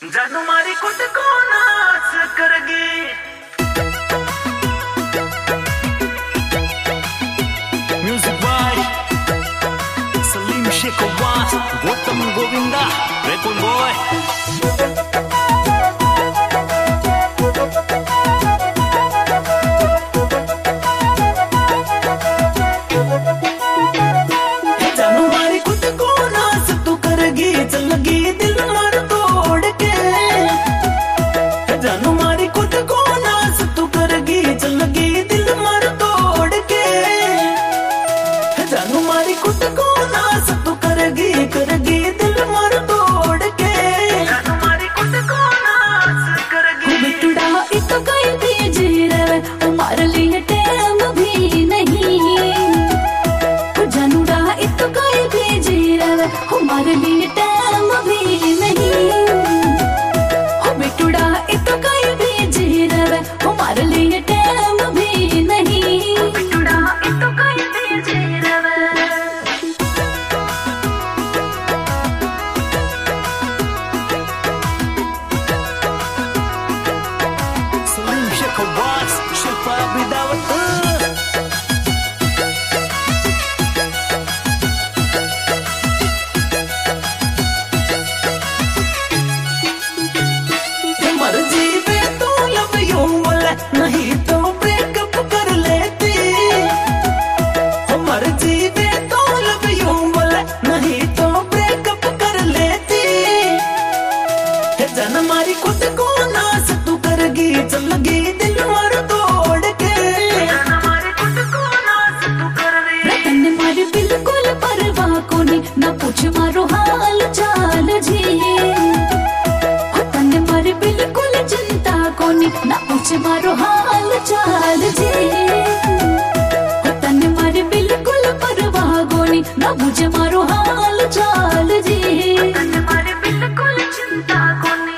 जानू मारी खुद को नाच करगी। म्यूजिक बाय सलीम शेखवास, गौतम गोविंदा, रेकुन बॉय। हमारे लिए टाइम भी नहीं हो बिटुड़ा, इतो कहीं भी जी रहे हमारे लिए टाइम भी नहीं हो बिटुड़ा, इतो कहीं भी जी रहे। सलीम शेखवास, शिल्पा बिदावत। नहीं तो ब्रेकअप कर लेती, मर्जी में तो लव यू बोला, नहीं तो ब्रेकअप कर लेती। जान मारी खुद को नास तू करगी, चलगी दिल मार तोड़ के। जान मारी खुद को नास तू कर रही, रतन मारी बिल्कुल परवाह को नहीं, ना पूछ मारो हाल चाल जी। रतन मारी बिल्कुल चिंता को नहीं, ना पूछ मारो हाल चाल जी। तन मारे बिल्कुल परवाह गोनी, ना मुझे मारो हाल चाल जी। तन मारे बिल्कुल चिंता कोनी।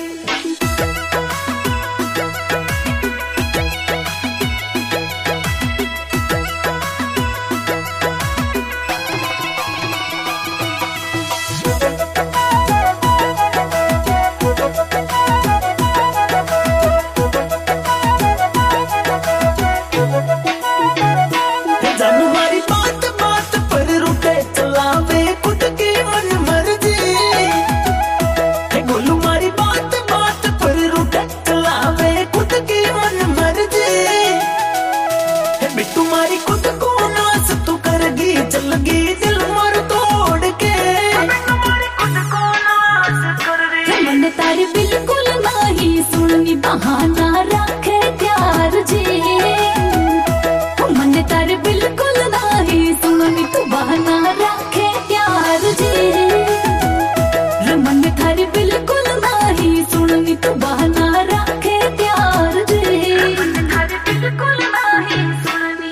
तुम्हारी खुद को नास तू करगी, चलगी दिल मार तोड़ के। तुम्हारी खुद को नास कर रही, मन तारी बिल्कुल नहीं सुननी, बहाना रखे प्यार जी। मन तारी बिल्कुल नहीं सुननी, तू बहाना रखे प्यार जी। मन तारी बिल्कुल नहीं सुननी, तू बहाना रखे प्यार जी। मन तारी बिल्कुल नहीं सुननी।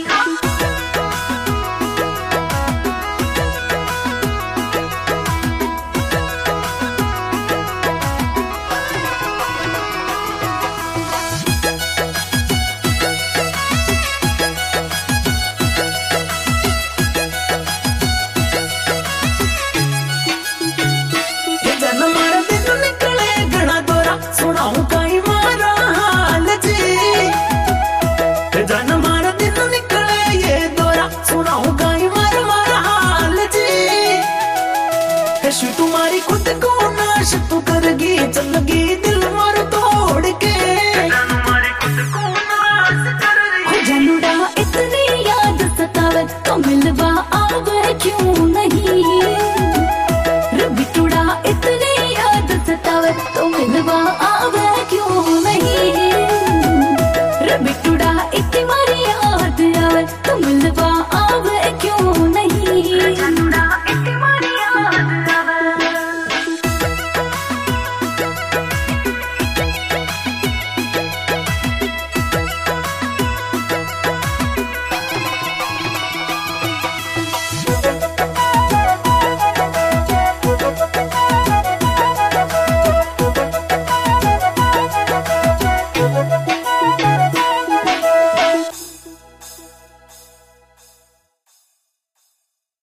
सुनाऊं कई मारा हाल जी, जान मारा दिन निकले ये दौरा, सुनाऊं कई मारा हाल जी। तुम्हारी खुद को नाश तू करगी, चलगी